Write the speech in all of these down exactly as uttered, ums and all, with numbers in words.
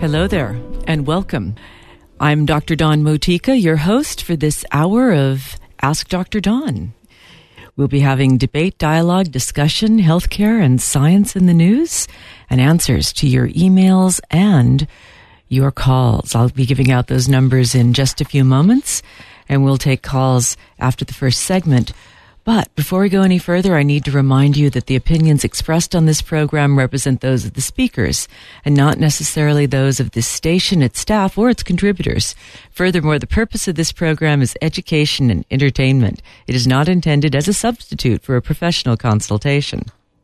Hello there, and welcome. I'm Doctor Dawn Motika, your host for this hour of Ask Doctor Dawn. We'll be having debate, dialogue, discussion, healthcare, and science in the news, and answers to your emails and your calls. I'll be giving out those numbers in just a few moments, and we'll take calls after the first segment. But before we go any further, I need to remind you that the opinions expressed on this program represent those of the speakers and not necessarily those of this station, its staff, or its contributors. Furthermore, the purpose of this program is education and entertainment. It is not intended as a substitute for a professional consultation.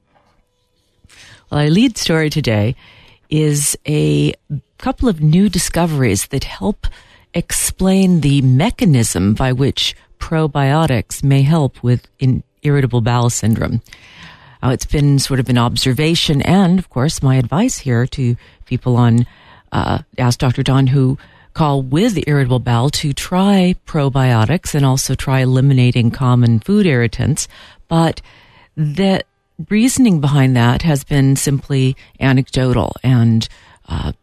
Well, our lead story today is a couple of new discoveries that help explain the mechanism by which probiotics may help with in irritable bowel syndrome. Uh, it's been sort of an observation and, of course, my advice here to people on uh, Ask Doctor Dawn who call with irritable bowel to try probiotics and also try eliminating common food irritants. But the reasoning behind that has been simply anecdotal and uh,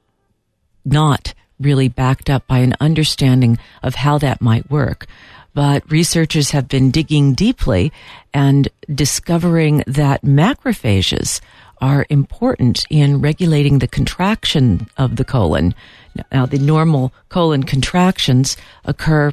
not really backed up by an understanding of how that might work. But researchers have been digging deeply and discovering that macrophages are important in regulating the contraction of the colon. Now, the normal colon contractions occur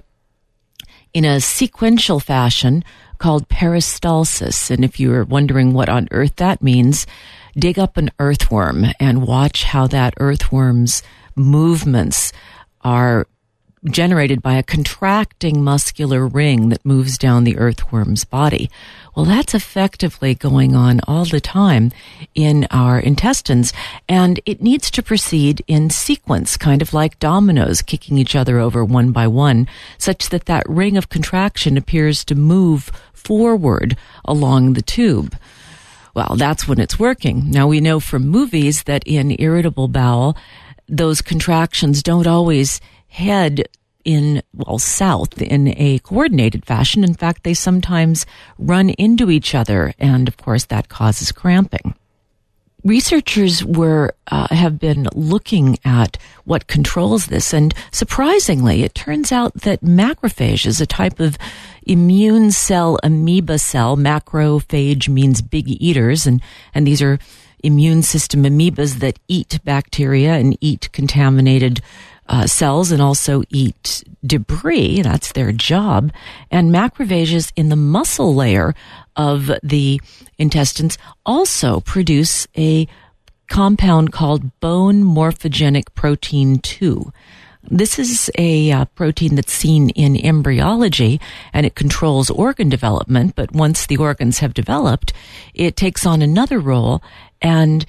in a sequential fashion called peristalsis. And if you're wondering what on earth that means, dig up an earthworm and watch how that earthworm's movements are generated by a contracting muscular ring that moves down the earthworm's body. Well, that's effectively going on all the time in our intestines, and it needs to proceed in sequence, kind of like dominoes kicking each other over one by one, such that that ring of contraction appears to move forward along the tube. Well, that's when it's working. Now, we know from movies that in irritable bowel, those contractions don't always head in, well, south in a coordinated fashion. In fact, they sometimes run into each other, and of course that causes cramping. Researchers were uh, have been looking at what controls this, and surprisingly, it turns out that macrophages, a type of immune cell amoeba cell, macrophage means big eaters, and, and these are immune system amoebas that eat bacteria and eat contaminated uh, cells and also eat debris. That's their job. And macrophages in the muscle layer of the intestines also produce a compound called bone morphogenic protein two. This is a uh, protein that's seen in embryology, and it controls organ development, but once the organs have developed, it takes on another role. And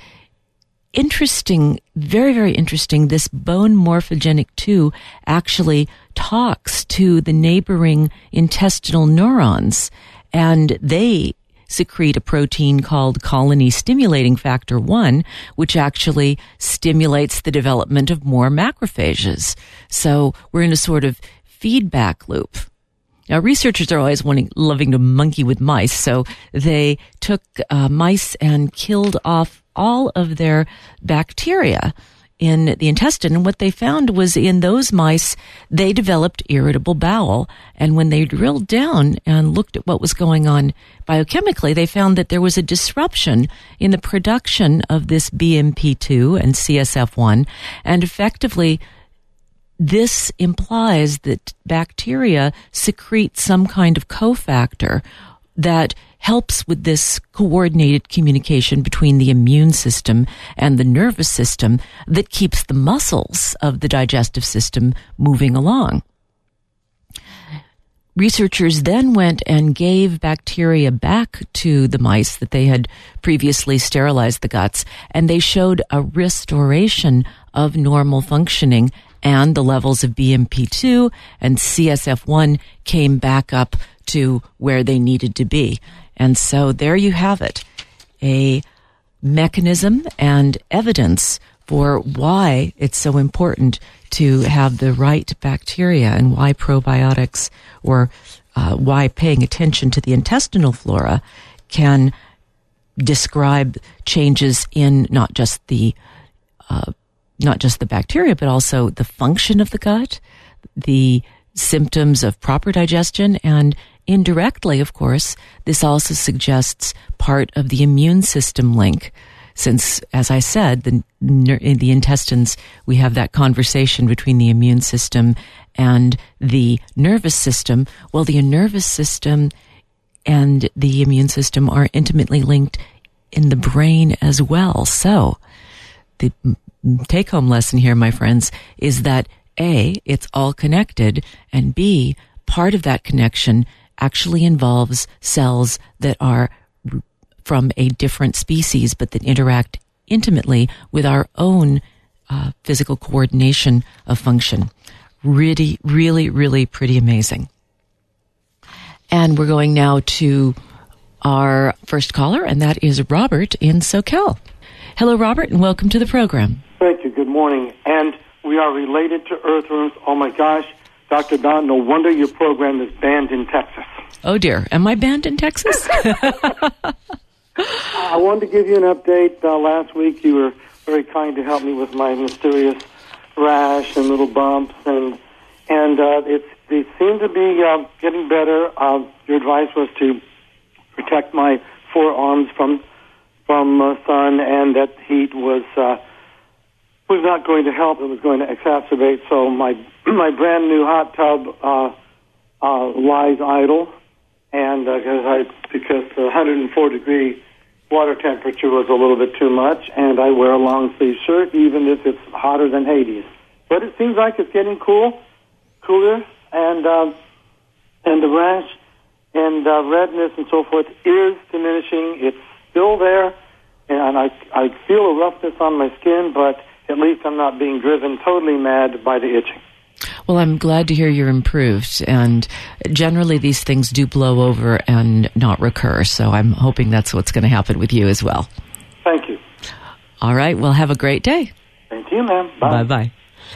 interesting, very, very interesting, this bone morphogenic two actually talks to the neighboring intestinal neurons, and they secrete a protein called colony stimulating factor one, which actually stimulates the development of more macrophages. So we're in a sort of feedback loop. Now, researchers are always wanting, loving to monkey with mice, so they took uh, mice and killed off all of their bacteria in the intestine, and what they found was in those mice, they developed irritable bowel, and when they drilled down and looked at what was going on biochemically, they found that there was a disruption in the production of this B M P two and C S F one, and effectively this implies that bacteria secrete some kind of cofactor that helps with this coordinated communication between the immune system and the nervous system that keeps the muscles of the digestive system moving along. Researchers then went and gave bacteria back to the mice that they had previously sterilized the guts, and they showed a restoration of normal functioning, and the levels of B M P two and C S F one came back up to where they needed to be. And so there you have it, a mechanism and evidence for why it's so important to have the right bacteria and why probiotics or uh, why paying attention to the intestinal flora can describe changes in not just the uh, not just the bacteria, but also the function of the gut, the symptoms of proper digestion, and indirectly, of course, this also suggests part of the immune system link. Since, as I said, the, in the intestines, we have that conversation between the immune system and the nervous system. Well, the nervous system and the immune system are intimately linked in the brain as well. So the take-home lesson here, my friends, is that A, it's all connected, and B, part of that connection actually involves cells that are from a different species, but that interact intimately with our own uh, physical coordination of function. Really, really, really pretty amazing. And we're going now to our first caller, and that is Robert in SoCal. Hello, Robert, and welcome to the program. Thank you. Good morning. And we are related to earthworms. Oh, my gosh. Doctor Don, no wonder your program is banned in Texas. Oh, dear. Am I banned in Texas? I wanted to give you an update. Uh, last week you were very kind to help me with my mysterious rash and little bumps, and and uh, it's, they seem to be uh, getting better. Uh, your advice was to protect my forearms from from uh, sun, and that heat was uh, was not going to help. It was going to exacerbate. So my my brand new hot tub uh, uh, lies idle, and uh, because I because the one hundred four degree water temperature was a little bit too much, and I wear a long sleeve shirt even if it's hotter than Hades. But it seems like it's getting cool, cooler, and uh, and the rash and uh, redness and so forth is diminishing. It's still there, and I I feel a roughness on my skin, but at least I'm not being driven totally mad by the itching. Well, I'm glad to hear you're improved, and generally these things do blow over and not recur, so I'm hoping that's what's going to happen with you as well. Thank you. All right, well, have a great day. Thank you, ma'am. Bye. Bye-bye.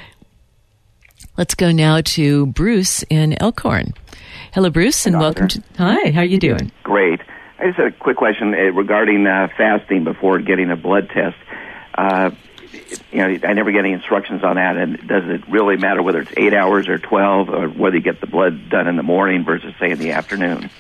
Let's go now to Bruce in Elkhorn. Hello, Bruce, and Doctor. welcome to... Hi, how are you doing? Great. I just had a quick question uh, regarding uh, fasting before getting a blood test. Uh, you know, I never get any instructions on that, and does it really matter whether it's eight hours or twelve, or whether you get the blood done in the morning versus, say, in the afternoon?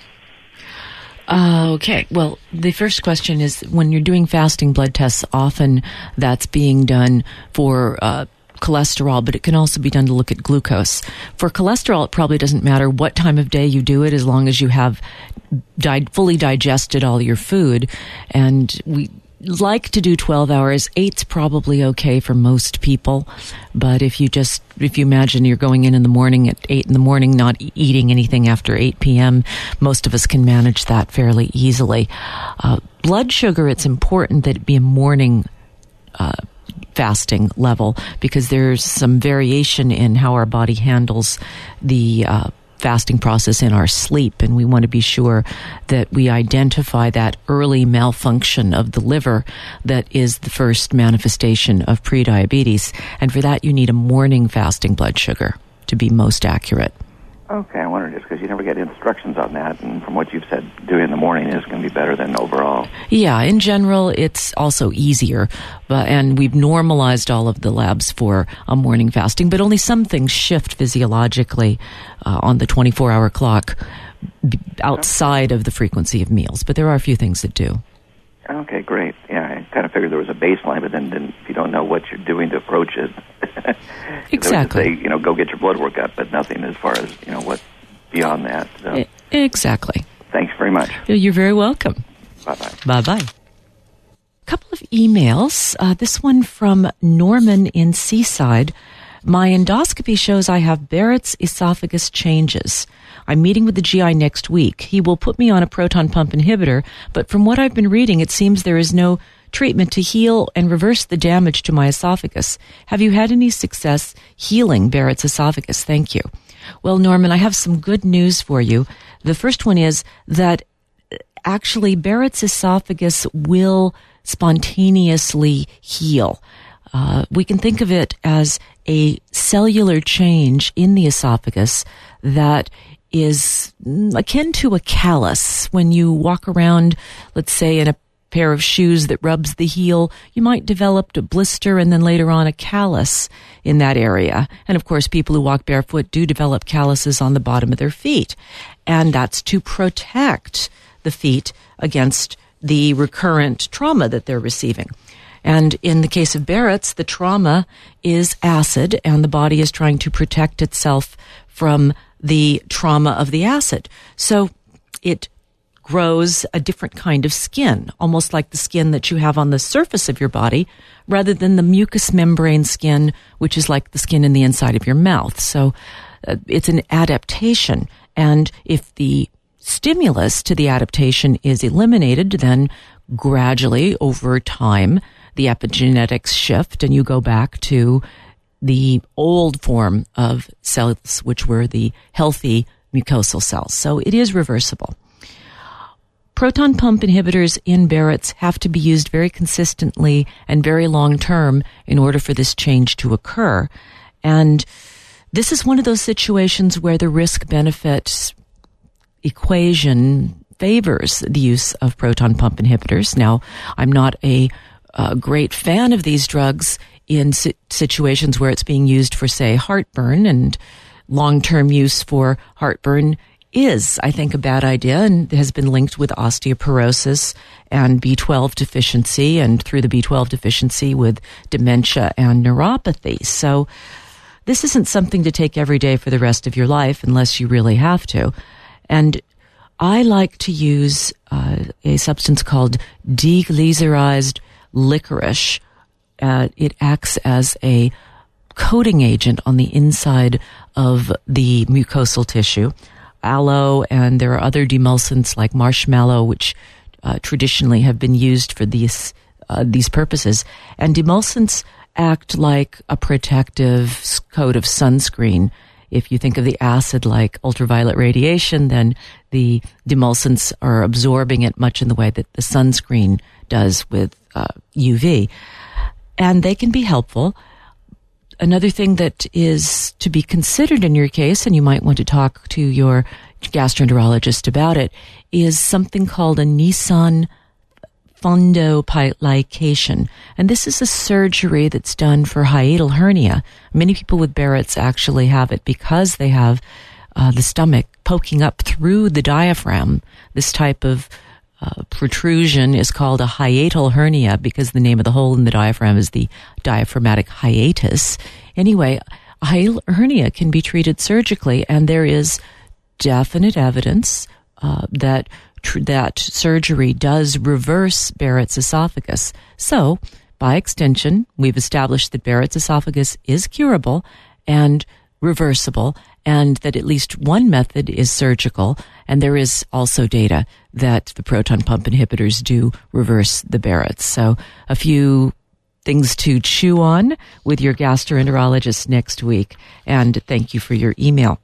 Uh, okay. Well, the first question is, when you're doing fasting blood tests, often that's being done for uh, cholesterol, but it can also be done to look at glucose. For cholesterol, it probably doesn't matter what time of day you do it, as long as you have di- fully digested all your food. And we like to do twelve hours. Eight's probably okay for most people. But if you just, if you imagine you're going in in the morning at eight in the morning, not eating anything after eight p.m., most of us can manage that fairly easily. Uh, blood sugar, it's important that it be a morning uh, fasting level, because there's some variation in how our body handles the uh, fasting process in our sleep, and we want to be sure that we identify that early malfunction of the liver that is the first manifestation of prediabetes. And for that, you need a morning fasting blood sugar to be most accurate. Okay, I wondered just because you never get instructions on that, and from what you've said, doing in the morning is going to be better than overall. Yeah, in general, it's also easier, but and we've normalized all of the labs for a morning fasting, but only some things shift physiologically uh, on the twenty-four hour clock outside of the frequency of meals, but there are a few things that do. Okay, great. Yeah, I kind of figured there was a baseline, but then, then if you don't know what you're doing to approach it, exactly. Say, you know, go get your blood work up, but nothing as far as, you know, what's beyond that. So. Exactly. Thanks very much. You're very welcome. Bye-bye. Bye-bye. A couple of emails. Uh, this one from Norman in Seaside. My endoscopy shows I have Barrett's esophagus changes. I'm meeting with the G I next week. He will put me on a proton pump inhibitor, but from what I've been reading, it seems there is no treatment to heal and reverse the damage to my esophagus. Have you had any success healing Barrett's esophagus? Thank you. Well, Norman, I have some good news for you. The first one is that actually Barrett's esophagus will spontaneously heal. Uh, we can think of it as a cellular change in the esophagus that is akin to a callus. When you walk around, let's say, in a pair of shoes that rubs the heel, you might develop a blister and then later on a callus in that area. And of course, people who walk barefoot do develop calluses on the bottom of their feet. And that's to protect the feet against the recurrent trauma that they're receiving. And in the case of Barrett's, the trauma is acid, and the body is trying to protect itself from the trauma of the acid. So it grows a different kind of skin, almost like the skin that you have on the surface of your body, rather than the mucous membrane skin, which is like the skin in the inside of your mouth. So uh, it's an adaptation. And if the stimulus to the adaptation is eliminated, then gradually over time, the epigenetics shift and you go back to the old form of cells, which were the healthy mucosal cells. So it is reversible. Proton pump inhibitors in Barrett's have to be used very consistently and very long term in order for this change to occur. And this is one of those situations where the risk-benefit equation favors the use of proton pump inhibitors. Now, I'm not a, a great fan of these drugs in si- situations where it's being used for, say, heartburn, and long-term use for heartburn is, I think, a bad idea and has been linked with osteoporosis and B twelve deficiency, and through the B twelve deficiency with dementia and neuropathy. So this isn't something to take every day for the rest of your life unless you really have to. And I like to use uh, a substance called deglycerized licorice. Uh, it acts as a coating agent on the inside of the mucosal tissue. Aloe, and there are other demulcents like marshmallow, which uh, traditionally have been used for these uh, these purposes. And demulcents act like a protective coat of sunscreen. If you think of the acid like ultraviolet radiation, then the demulcents are absorbing it much in the way that the sunscreen does with uh, U V. And they can be helpful. Another thing that is to be considered in your case, and you might want to talk to your gastroenterologist about it, is something called a Nissen fundoplication. And this is a surgery that's done for hiatal hernia. Many people with Barrett's actually have it because they have uh, the stomach poking up through the diaphragm. This type of uh, protrusion is called a hiatal hernia because the name of the hole in the diaphragm is the diaphragmatic hiatus. Anyway, a hiatal hernia can be treated surgically, and there is definite evidence uh, that tr- that surgery does reverse Barrett's esophagus. So, by extension, we've established that Barrett's esophagus is curable and reversible, and that at least one method is surgical, and there is also data that the proton pump inhibitors do reverse the Barrett's. So a few things to chew on with your gastroenterologist next week, and thank you for your email.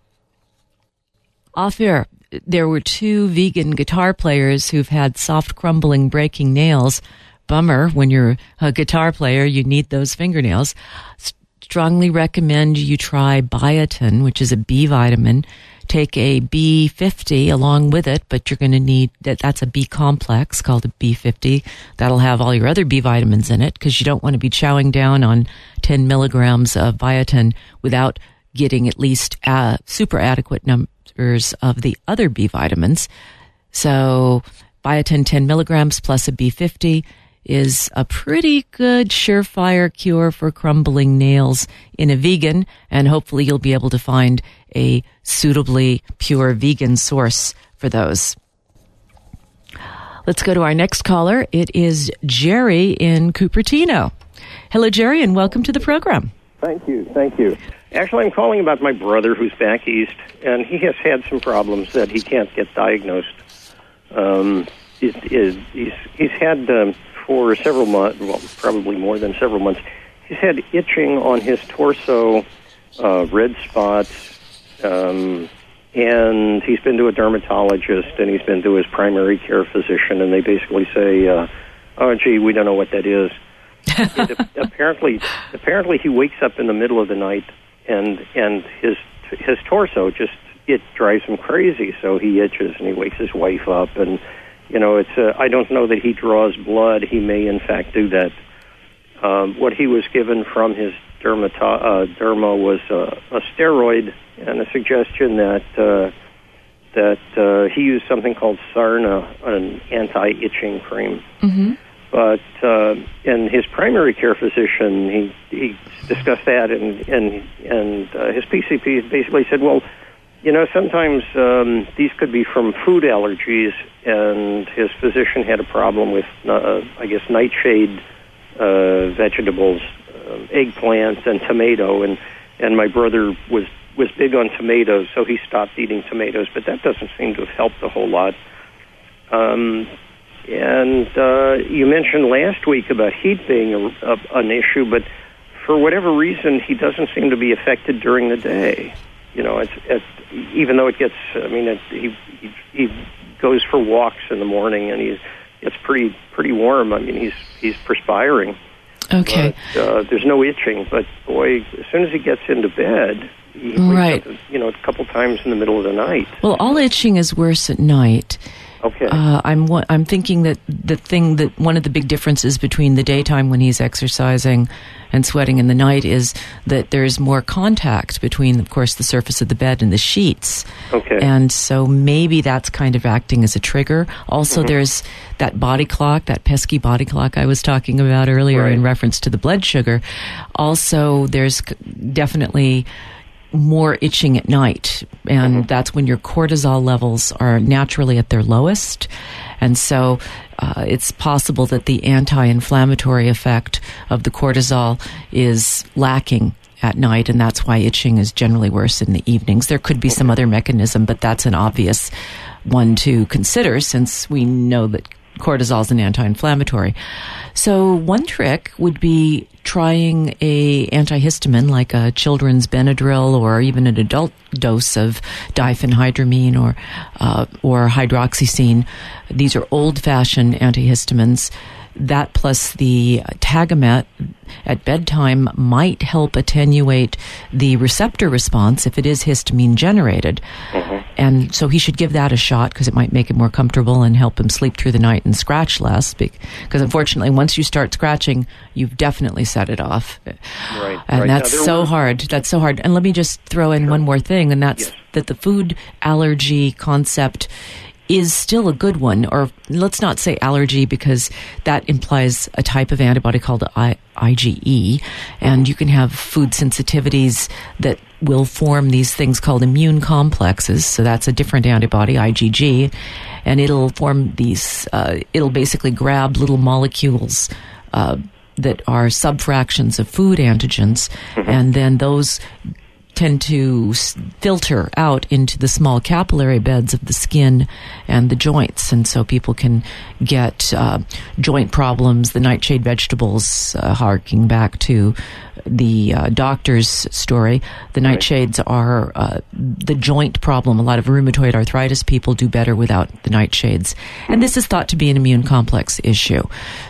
Off air, there were two vegan guitar players who've had soft crumbling, breaking nails. Bummer, when you're a guitar player, you need those fingernails. Strongly recommend you try biotin, which is a B vitamin. Take a B fifty along with it, but you're going to need, that. that's a B complex called a B fifty. That'll have all your other B vitamins in it, because you don't want to be chowing down on ten milligrams of biotin without getting at least uh, super adequate numbers of the other B vitamins. So biotin ten milligrams plus a B fifty is a pretty good surefire cure for crumbling nails in a vegan, and hopefully you'll be able to find a suitably pure vegan source for those. Let's go to our next caller. It is Jerry in Cupertino. Hello, Jerry, and welcome to the program. Thank you, thank you. Actually, I'm calling about my brother who's back east, and he has had some problems that he can't get diagnosed. Um, he's, he's, he's had... Um, for several months, well, probably more than several months, he's had itching on his torso, uh, red spots, um, and he's been to a dermatologist, and he's been to his primary care physician, and they basically say, uh, oh, gee, we don't know what that is. it, apparently, apparently he wakes up in the middle of the night, and and his his torso just, it drives him crazy, so he itches, and he wakes his wife up, and you know, it's uh, I don't know that he draws blood. He may, in fact, do that. Um, what he was given from his dermato- uh, derma was uh, a steroid and a suggestion that uh, that uh, he used something called Sarna, an anti-itching cream. Mm-hmm. But uh, and his primary care physician, he he discussed that, and and and uh, his P C P basically said, well, you know, sometimes um, these could be from food allergies, and his physician had a problem with, uh, I guess, nightshade uh, vegetables, uh, eggplant and tomato, and and my brother was was big on tomatoes, so he stopped eating tomatoes, but that doesn't seem to have helped a whole lot. Um, and uh, you mentioned last week about heat being a, a, an issue, but for whatever reason, he doesn't seem to be affected during the day. You know, it's, it's even though it gets, I mean, it, he, he he goes for walks in the morning, and he's it's pretty pretty warm. I mean, he's he's perspiring. Okay. But, uh, there's no itching, but boy, as soon as he gets into bed, he wakes right. up, you know, a couple times in the middle of the night. Well, all itching is worse at night. Okay. Uh, I'm I'm thinking that the thing that one of the big differences between the daytime when he's exercising and sweating in the night is that there's more contact between, of course, the surface of the bed and the sheets. Okay. And so maybe that's kind of acting as a trigger. Also, mm-hmm. there's that body clock, that pesky body clock I was talking about earlier right. in reference to the blood sugar. Also, there's definitely more itching at night, and mm-hmm. that's when your cortisol levels are naturally at their lowest, and so uh, it's possible that the anti-inflammatory effect of the cortisol is lacking at night, and that's why itching is generally worse in the evenings. There could be some other mechanism, but that's an obvious one to consider since we know that cortisol is an anti-inflammatory. So one trick would be trying a antihistamine like a children's Benadryl or even an adult dose of diphenhydramine or uh, or hydroxyzine. These are old-fashioned antihistamines. That plus the Tagamet at bedtime might help attenuate the receptor response if it is histamine generated. Mm-hmm. And so he should give that a shot because it might make him more comfortable and help him sleep through the night and scratch less. Because unfortunately, once you start scratching, you've definitely set it off. Right. And right. that's now, so were... hard. That's so hard. And let me just throw in sure. one more thing, and that's yes. that the food allergy concept is still a good one, or let's not say allergy because that implies a type of antibody called I- IgE, and you can have food sensitivities that will form these things called immune complexes, so that's a different antibody, IgG, and it'll form these, uh, it'll basically grab little molecules uh, that are subfractions of food antigens, mm-hmm. and then those tend to filter out into the small capillary beds of the skin and the joints, and so people can get uh, joint problems. The nightshade vegetables, uh, harking back to the uh, doctor's story, the right. nightshades are uh, the joint problem. A lot of rheumatoid arthritis people do better without the nightshades, and this is thought to be an immune complex issue.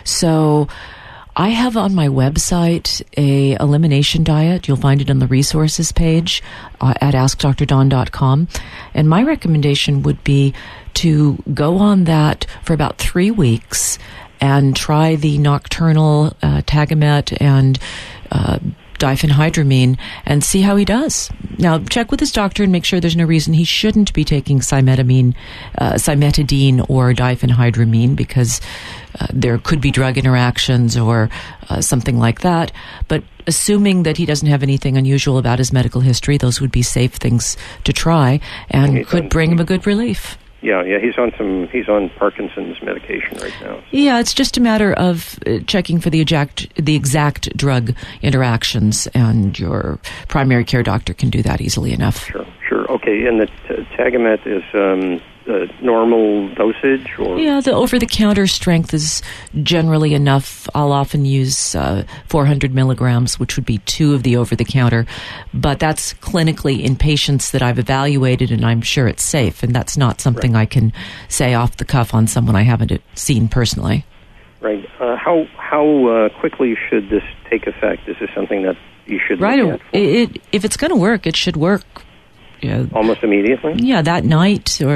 So I have on my website a elimination diet. You'll find it on the resources page uh, at ask dr dawn dot com. And my recommendation would be to go on that for about three weeks and try the nocturnal uh, Tagamet and uh, diphenhydramine and see how he does. Now, check with his doctor and make sure there's no reason he shouldn't be taking cimetamine, uh, cimetidine or diphenhydramine because uh, there could be drug interactions or uh, something like that. But assuming that he doesn't have anything unusual about his medical history, those would be safe things to try and could on, bring him a good relief. Yeah, yeah, he's on some. He's on Parkinson's medication right now. Yeah, it's just a matter of uh, checking for the exact the exact drug interactions, and your primary care doctor can do that easily enough. Sure, sure. Okay, and the t- Tagamet is um, the normal dosage, or yeah, the over-the-counter strength is generally enough. I'll often use uh, four hundred milligrams, which would be two of the over-the-counter, but that's clinically in patients that I've evaluated, and I'm sure it's safe, and that's not something right. I can say off the cuff on someone I haven't seen personally. Right. Uh, how how uh, quickly should this take effect? Is this something that you should right? Look at for? It, it, if it's going to work, it should work. Yeah. Almost immediately? Yeah, that night or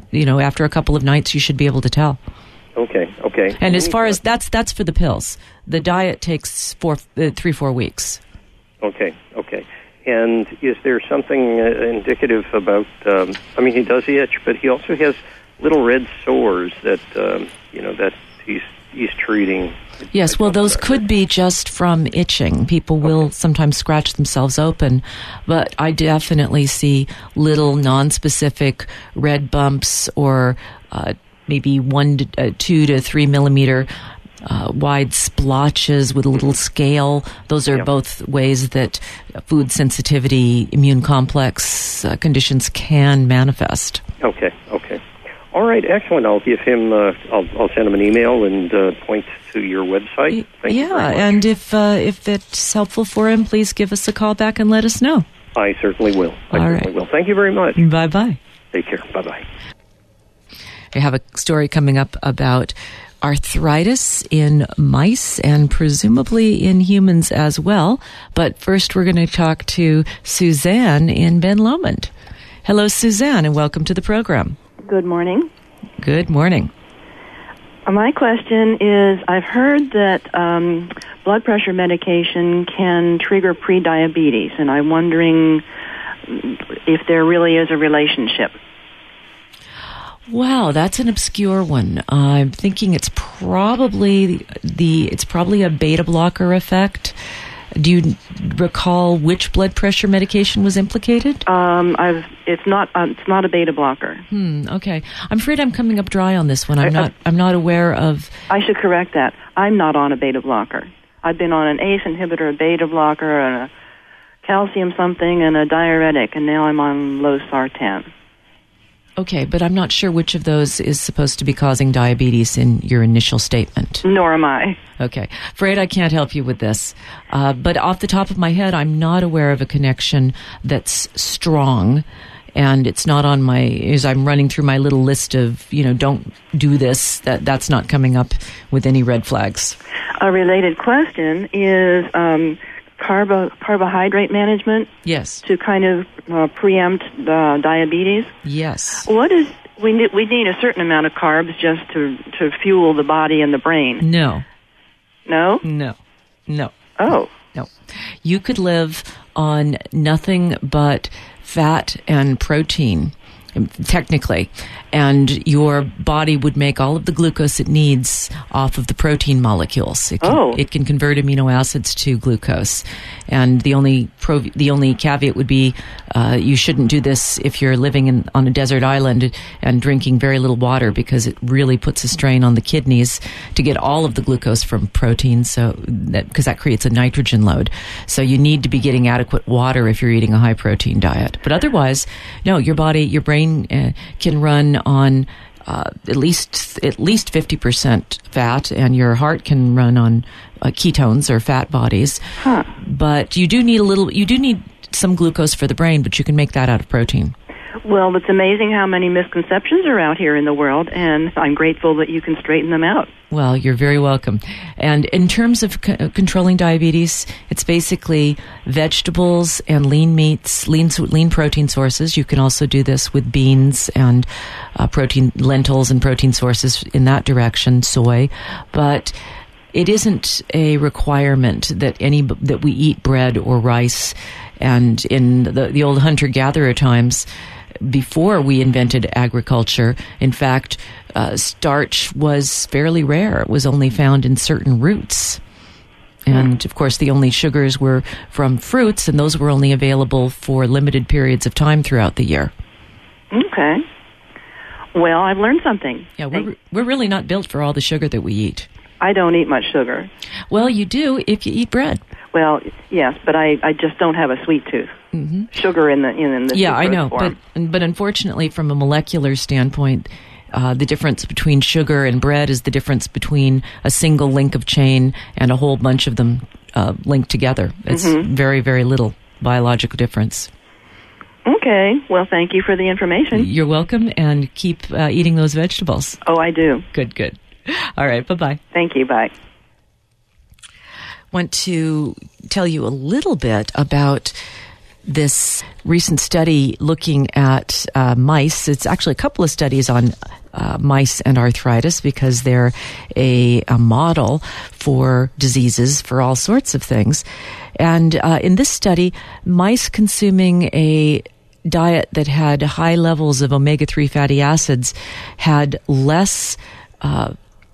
you know, after a couple of nights, you should be able to tell. Okay, okay. And as far as that's that's for the pills. The diet takes four, uh, three, four weeks. Okay, okay. And is there something uh, indicative about, um, I mean, he does itch, but he also has little red sores that, um, you know, that he's he's treating. Yes, well, those could be just from itching. People will okay. sometimes scratch themselves open, but I definitely see little non-specific red bumps or uh, maybe one to uh, two to three millimeter uh, wide splotches with a little scale. Those are yeah. both ways that food sensitivity, immune complex uh, conditions can manifest. Okay, okay. All right, excellent. I'll give him. Uh, I'll, I'll send him an email and uh, point to your website. Thank yeah, you very much. And if uh, if it's helpful for him, please give us a call back and let us know. I certainly will. I All certainly right. will. Thank you very much. Bye bye. Take care. Bye bye. I have a story coming up about arthritis in mice and presumably in humans as well. But first, we're going to talk to Suzanne in Ben Lomond. Hello, Suzanne, and welcome to the program. Good morning. Good morning. My question is, I've heard that um, blood pressure medication can trigger prediabetes, and I'm wondering if there really is a relationship. Wow, that's an obscure one. Uh, I'm thinking it's probably the it's probably a beta blocker effect. Do you recall which blood pressure medication was implicated? Um, I've it's not uh, it's not a beta blocker. Hmm. Okay. I'm afraid I'm coming up dry on this one. I'm I, not. I'm not aware of. I should correct that. I'm not on a beta blocker. I've been on an A C E inhibitor, a beta blocker, and a calcium something, and a diuretic, and now I'm on losartan. Okay, but I'm not sure which of those is supposed to be causing diabetes in your initial statement. Nor am I. Okay. Afraid I can't help you with this. Uh, but off the top of my head, I'm not aware of a connection that's strong. And it's not on my, as I'm running through my little list of, you know, don't do this, that that's not coming up with any red flags. A related question is um, carbo, carbohydrate management. Yes. To kind of uh, preempt uh, diabetes. Yes. What is, we need, we need a certain amount of carbs just to, to fuel the body and the brain. No. No? No. No. Oh. No. You could live on nothing but fat and protein, technically, and your body would make all of the glucose it needs off of the protein molecules. It can, oh. it can convert amino acids to glucose, and the only pro, the only caveat would be uh, you shouldn't do this if you're living in, on a desert island and drinking very little water, because it really puts a strain on the kidneys to get all of the glucose from protein. So that because that creates a nitrogen load. So you need to be getting adequate water if you're eating a high protein diet. But otherwise, no, your body, your brain uh, can run on uh, at least at least fifty percent fat, and your heart can run on uh, ketones or fat bodies. Huh. But you do need a little. You do need some glucose for the brain, but you can make that out of protein. Well, it's amazing how many misconceptions are out here in the world, and I'm grateful that you can straighten them out. Well, you're very welcome. And in terms of c- controlling diabetes, it's basically vegetables and lean meats, lean lean protein sources. You can also do this with beans and uh, protein lentils and protein sources in that direction, soy. But it isn't a requirement that any that we eat bread or rice. And in the, the old hunter-gatherer times, before we invented agriculture, in fact, uh, starch was fairly rare. It was only found in certain roots. And, of course, the only sugars were from fruits, and those were only available for limited periods of time throughout the year. Okay. Well, I've learned something. Yeah, we're, we're really not built for all the sugar that we eat. I don't eat much sugar. Well, you do if you eat bread. Well, yes, but I, I just don't have a sweet tooth. Mm-hmm. Sugar in the in, in the yeah, I know, form. but but unfortunately, from a molecular standpoint, uh, the difference between sugar and bread is the difference between a single link of chain and a whole bunch of them uh, linked together. It's mm-hmm. very very little biological difference. Okay, well, thank you for the information. You're welcome, and keep uh, eating those vegetables. Oh, I do. Good, good. All right, bye bye. Thank you. Bye. Want to tell you a little bit about this recent study looking at uh, mice. It's actually a couple of studies on uh, mice and arthritis because they're a, a model for diseases for all sorts of things. And uh, in this study, mice consuming a diet that had high levels of omega three fatty acids had less uh,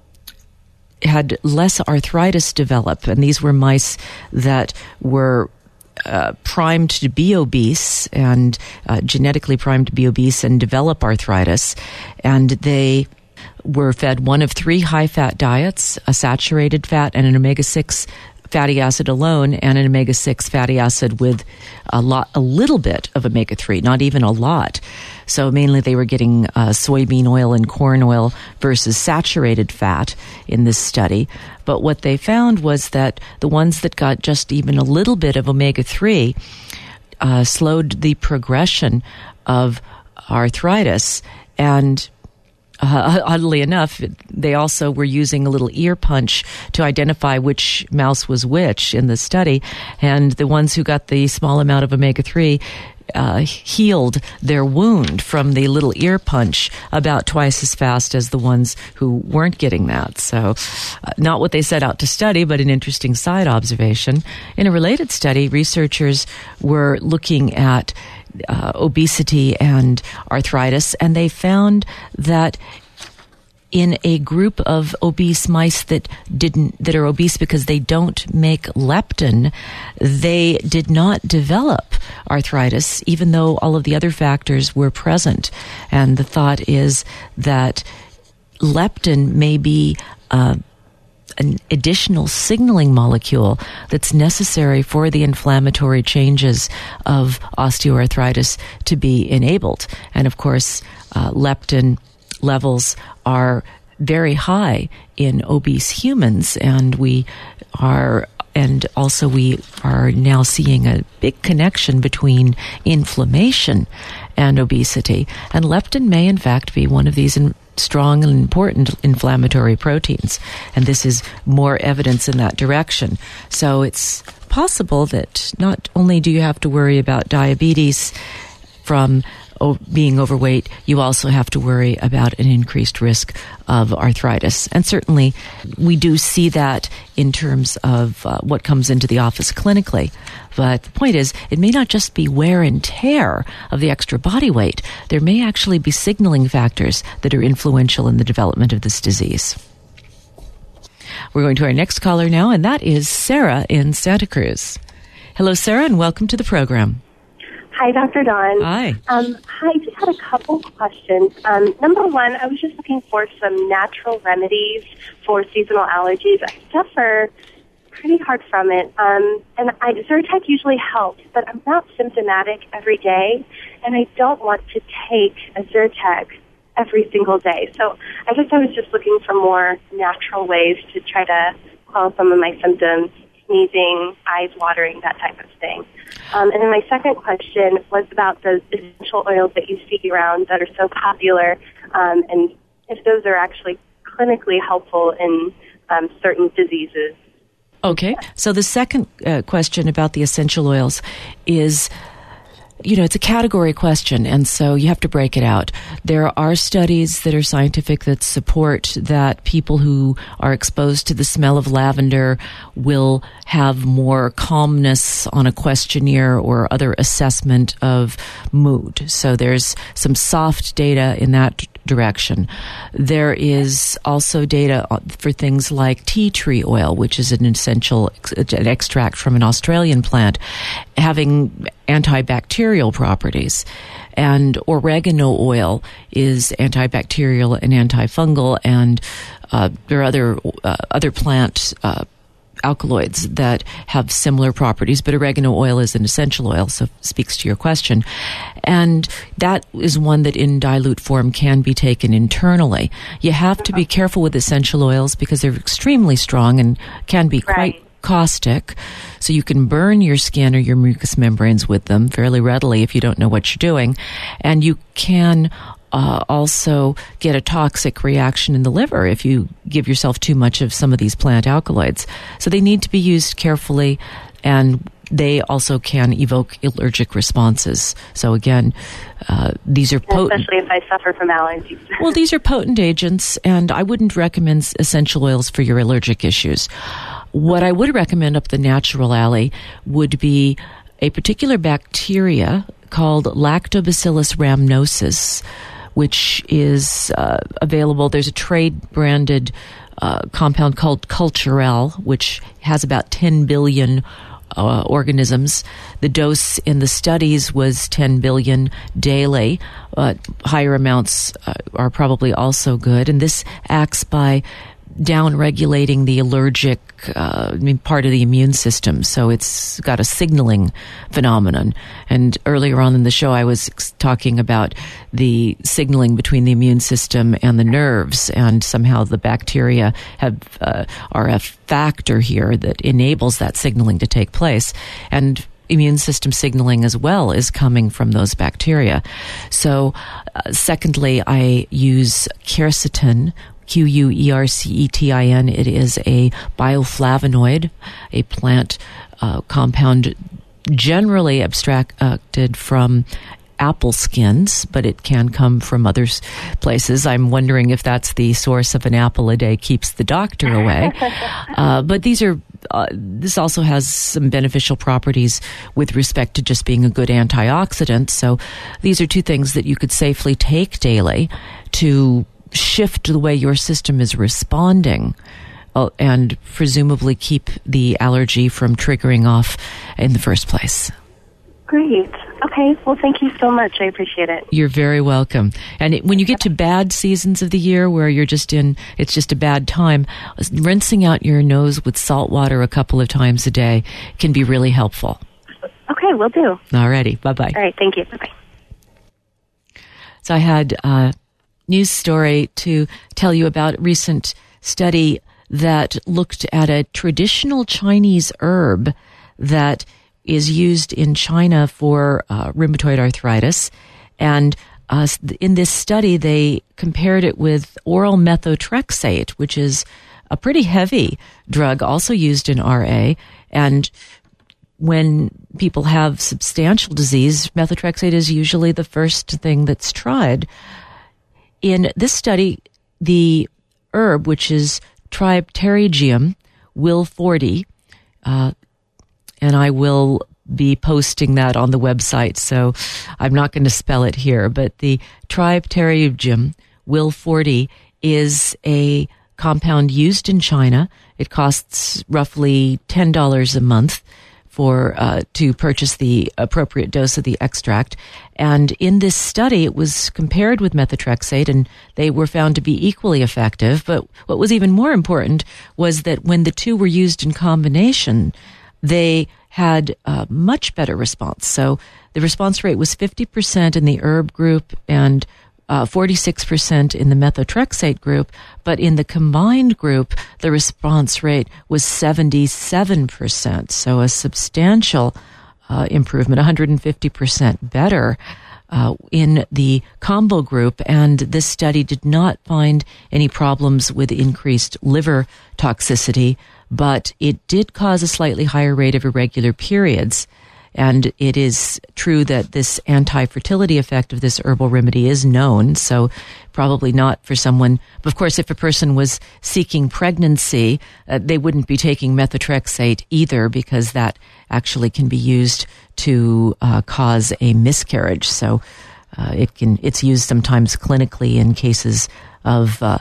had less arthritis develop, and these were mice that were Uh, primed to be obese and uh, genetically primed to be obese and develop arthritis. And they were fed one of three high-fat diets, a saturated fat and an omega six fatty acid alone, and an omega six fatty acid with a lot, a little bit of omega three, not even a lot. So mainly they were getting uh, soybean oil and corn oil versus saturated fat in this study. But what they found was that the ones that got just even a little bit of omega three uh, slowed the progression of arthritis. And Uh, oddly enough, they also were using a little ear punch to identify which mouse was which in the study. And the ones who got the small amount of omega three uh, healed their wound from the little ear punch about twice as fast as the ones who weren't getting that. So uh, not what they set out to study, but an interesting side observation. In a related study, researchers were looking at Uh, obesity and arthritis, and they found that in a group of obese mice that didn't that are obese because they don't make leptin, they did not develop arthritis, even though all of the other factors were present. And the thought is that leptin may be uh, an additional signaling molecule that's necessary for the inflammatory changes of osteoarthritis to be enabled. And of course, uh, leptin levels are very high in obese humans, and we are and also we are now seeing a big connection between inflammation and obesity. And leptin may in fact be one of these in strong and important inflammatory proteins. And this is more evidence in that direction. So it's possible that not only do you have to worry about diabetes from o- being overweight, you also have to worry about an increased risk of arthritis. And certainly we do see that in terms of uh, what comes into the office clinically. But the point is, it may not just be wear and tear of the extra body weight. There may actually be signaling factors that are influential in the development of this disease. We're going to our next caller now, and that is Sarah in Santa Cruz. Hello, Sarah, and welcome to the program. Hi, Doctor Dawn. Hi. Um, hi, I just had a couple questions. Um, number one, I was just looking for some natural remedies for seasonal allergies. I suffer pretty hard from it, um, and I, Zyrtec usually helps, but I'm not symptomatic every day, and I don't want to take a Zyrtec every single day. So I guess I was just looking for more natural ways to try to quell some of my symptoms, sneezing, eyes watering, that type of thing. Um, and then my second question was about the essential oils that you see around that are so popular, um, and if those are actually clinically helpful in um, certain diseases. Okay. So the second uh, question about the essential oils is, you know, it's a category question, and so you have to break it out. There are studies that are scientific that support that people who are exposed to the smell of lavender will have more calmness on a questionnaire or other assessment of mood. So there's some soft data in that direction. There is also data for things like tea tree oil, which is an essential an extract from an Australian plant, having antibacterial properties. And oregano oil is antibacterial and antifungal, and uh, there are other uh, other plant uh, alkaloids that have similar properties, but oregano oil is an essential oil, so it speaks to your question. And that is one that in dilute form can be taken internally. You have to be careful with essential oils because they're extremely strong and can be quite Right. caustic, so you can burn your skin or your mucous membranes with them fairly readily if you don't know what you're doing. And you can uh, also get a toxic reaction in the liver if you give yourself too much of some of these plant alkaloids. So they need to be used carefully and they also can evoke allergic responses. So again, uh, these are potent. Especially if I suffer from allergies. Well, these are potent agents, and I wouldn't recommend essential oils for your allergic issues. What I would recommend up the natural alley would be a particular bacteria called Lactobacillus rhamnosus, which is uh, available. There's a trade-branded uh, compound called Culturelle, which has about ten billion Uh, organisms. The dose in the studies was ten billion daily. Uh, higher amounts uh, are probably also good. And this acts by down-regulating the allergic uh, I mean, part of the immune system. So it's got a signaling phenomenon. And earlier on in the show, I was talking about the signaling between the immune system and the nerves, and somehow the bacteria have uh, are a factor here that enables that signaling to take place. And immune system signaling as well is coming from those bacteria. So, uh, secondly, I use quercetin, Q U E R C E T I N. It is a bioflavonoid, a plant uh, compound generally abstracted from apple skins, but it can come from other places. I'm wondering if that's the source of an apple a day keeps the doctor away. uh, but these are uh, this also has some beneficial properties with respect to just being a good antioxidant. So these are two things that you could safely take daily to shift the way your system is responding uh, and presumably keep the allergy from triggering off in the first place. Great. Okay. Well, thank you so much. I appreciate it. You're very welcome. And it, when you get to bad seasons of the year where you're just in, it's just a bad time, rinsing out your nose with salt water a couple of times a day can be really helpful. Okay, will do. All righty. Bye-bye. All right. Thank you. Bye-bye. So I had uh news story to tell you about a recent study that looked at a traditional Chinese herb that is used in China for uh, rheumatoid arthritis. And uh, in this study, they compared it with oral methotrexate, which is a pretty heavy drug also used in R A. And when people have substantial disease, methotrexate is usually the first thing that's tried. In this study, the herb, which is Tripterygium wilfordi, uh, and I will be posting that on the website, so I'm not going to spell it here, but the Tripterygium wilfordi is a compound used in China. It costs roughly ten dollars a month for uh, to purchase the appropriate dose of the extract. And in this study, it was compared with methotrexate, and they were found to be equally effective. But what was even more important was that when the two were used in combination, they had a much better response. So the response rate was fifty percent in the herb group and Uh, forty-six percent in the methotrexate group, but in the combined group, the response rate was seventy-seven percent. So a substantial uh, improvement, one hundred fifty percent better uh, in the combo group. And this study did not find any problems with increased liver toxicity, but it did cause a slightly higher rate of irregular periods. And it is true that this anti-fertility effect of this herbal remedy is known, so probably not for someone. Of course, if a person was seeking pregnancy, uh, they wouldn't be taking methotrexate either, because that actually can be used to uh, cause a miscarriage. So uh, it can it's used sometimes clinically in cases of uh,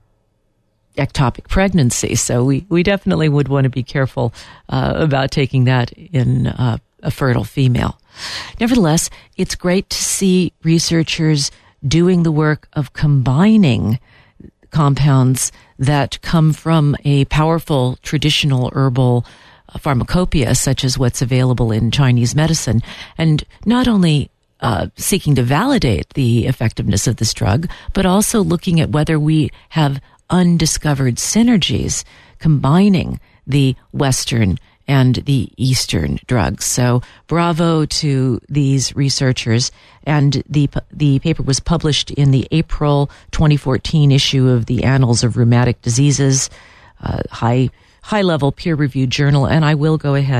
ectopic pregnancy. So we, we definitely would want to be careful uh, about taking that in uh a fertile female. Nevertheless, it's great to see researchers doing the work of combining compounds that come from a powerful traditional herbal pharmacopoeia, such as what's available in Chinese medicine, and not only uh, seeking to validate the effectiveness of this drug, but also looking at whether we have undiscovered synergies combining the Western and the Eastern drugs. So bravo to these researchers. And the the paper was published in the April twenty fourteen issue of the Annals of Rheumatic Diseases, uh, high high level peer reviewed journal. And I will go ahead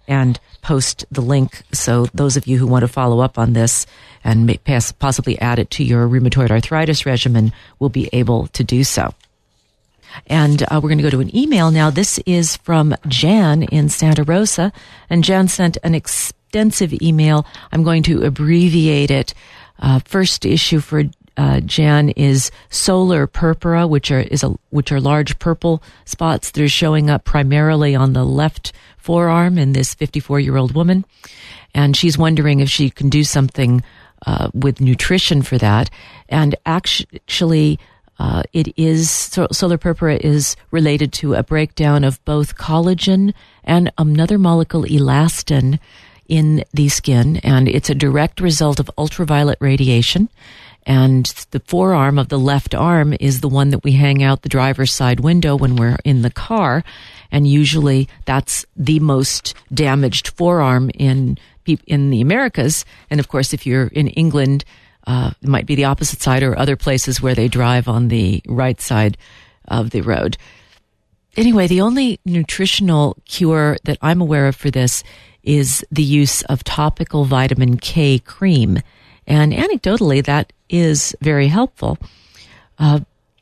and post the link so those of you who want to follow up on this and may pass, possibly add it to your rheumatoid arthritis regimen will be able to do so. And uh, we're going to go to an email now. This is from Jan in Santa Rosa, and Jan sent an extensive email. I'm going to abbreviate it. Uh, first issue for uh, Jan is solar purpura, which are is a which are large purple spots that are showing up primarily on the left forearm in this fifty-four-year-old woman, and she's wondering if she can do something uh, with nutrition for that. And actually, uh, it is so, solar purpura is related to a breakdown of both collagen and another molecule, elastin, in the skin, and it's a direct result of ultraviolet radiation. And the forearm of the left arm is the one that we hang out the driver's side window when we're in the car, and usually that's the most damaged forearm in in the Americas. And of course, if you're in England, uh, it might be the opposite side, or other places where they drive on the right side of the road. Anyway, the only nutritional cure that I'm aware of for this is the use of topical vitamin K cream. And anecdotally, that is very helpful. Uh,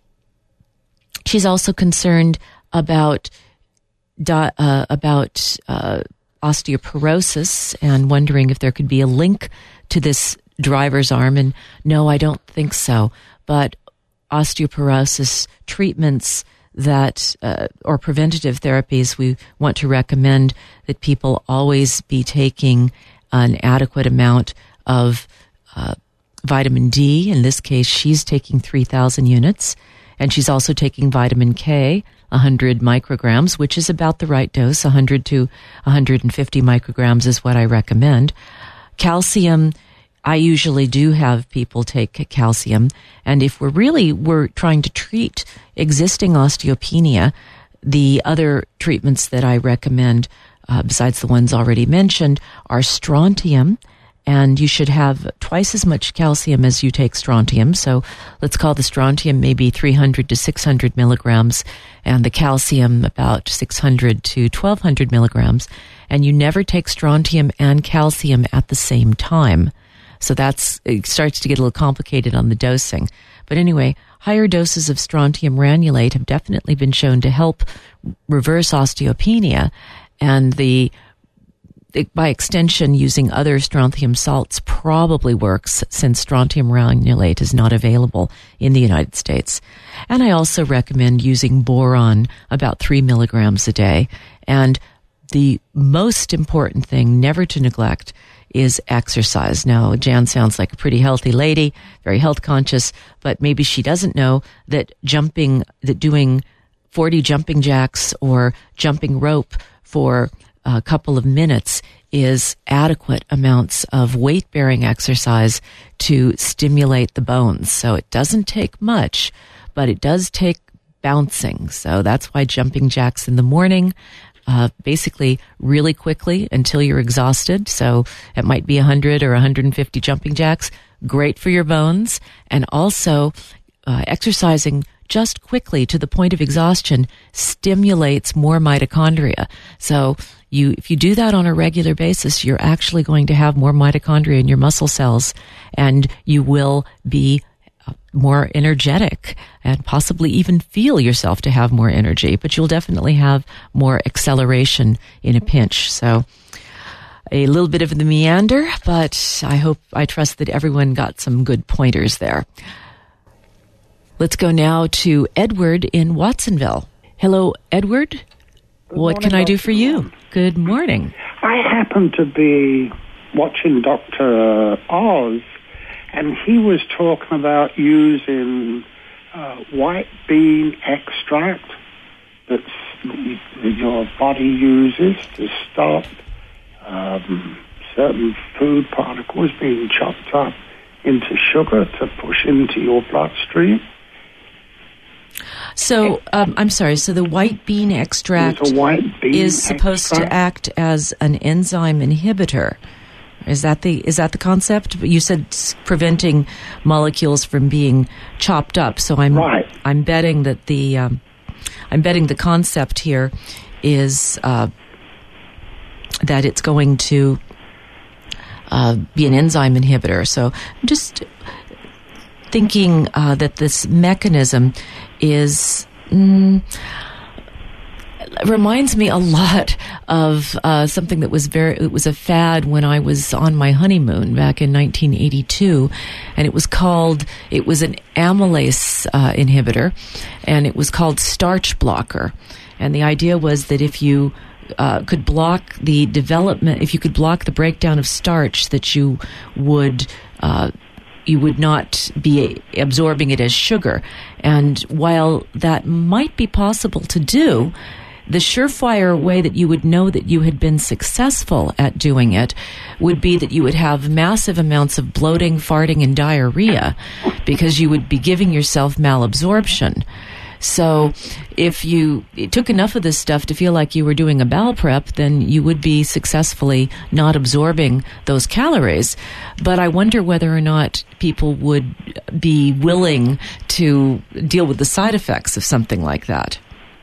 she's also concerned about di- uh, about uh, osteoporosis and wondering if there could be a link to this driver's arm. And no, I don't think so. But osteoporosis treatments that, uh, or preventative therapies, we want to recommend that people always be taking an adequate amount of uh, vitamin D. In this case, she's taking three thousand units, and she's also taking vitamin K, one hundred micrograms, which is about the right dose. one hundred to one hundred fifty micrograms is what I recommend. Calcium, I usually do have people take calcium, and if we're really we're trying to treat existing osteopenia, the other treatments that I recommend, uh, besides the ones already mentioned, are strontium, and you should have twice as much calcium as you take strontium. So let's call the strontium maybe three hundred to six hundred milligrams, and the calcium about six hundred to twelve hundred milligrams. And you never take strontium and calcium at the same time. So that's, it starts to get a little complicated on the dosing. But anyway, higher doses of strontium ranulate have definitely been shown to help reverse osteopenia, and the by extension, using other strontium salts probably works, since strontium ranulate is not available in the United States. And I also recommend using boron, about three milligrams a day. And the most important thing never to neglect is exercise. Now, Jan sounds like a pretty healthy lady, very health conscious, but maybe she doesn't know that jumping, that doing forty jumping jacks or jumping rope for a couple of minutes is adequate amounts of weight-bearing exercise to stimulate the bones. So it doesn't take much, but it does take bouncing. So that's why jumping jacks in the morning, uh, basically really quickly until you're exhausted. So it might be one hundred or one hundred fifty jumping jacks. Great for your bones. And also uh, exercising just quickly to the point of exhaustion stimulates more mitochondria. So you, if you do that on a regular basis, you're actually going to have more mitochondria in your muscle cells, and you will be more energetic and possibly even feel yourself to have more energy, but you'll definitely have more acceleration in a pinch. So a little bit of the meander, but I hope, I trust that everyone got some good pointers there. Let's go now to Edward in Watsonville. Hello, Edward. Good what morning, can I do Doctor for you? Good morning. I happen to be watching Doctor Oz, and he was talking about using uh, white bean extract that your body uses to stop um, certain food particles being chopped up into sugar to push into your bloodstream. So, um, I'm sorry, so the white bean extract white bean is supposed extract. to act as an enzyme inhibitor. Is that the is that the concept? You said s- preventing molecules from being chopped up. So I'm Right. I'm betting that the um, I'm betting the concept here is uh, that it's going to uh, be an enzyme inhibitor. So I'm just thinking uh, that this mechanism is... Mm, reminds me a lot of uh, something that was very, it was a fad when I was on my honeymoon back in nineteen eighty-two, and it was called, it was an amylase uh, inhibitor, and it was called starch blocker. And the idea was that if you uh, could block the development, if you could block the breakdown of starch, that you would uh, you would not be absorbing it as sugar. And while that might be possible to do, the surefire way that you would know that you had been successful at doing it would be that you would have massive amounts of bloating, farting, and diarrhea, because you would be giving yourself malabsorption. So if you took enough of this stuff to feel like you were doing a bowel prep, then you would be successfully not absorbing those calories. But I wonder whether or not people would be willing to deal with the side effects of something like that.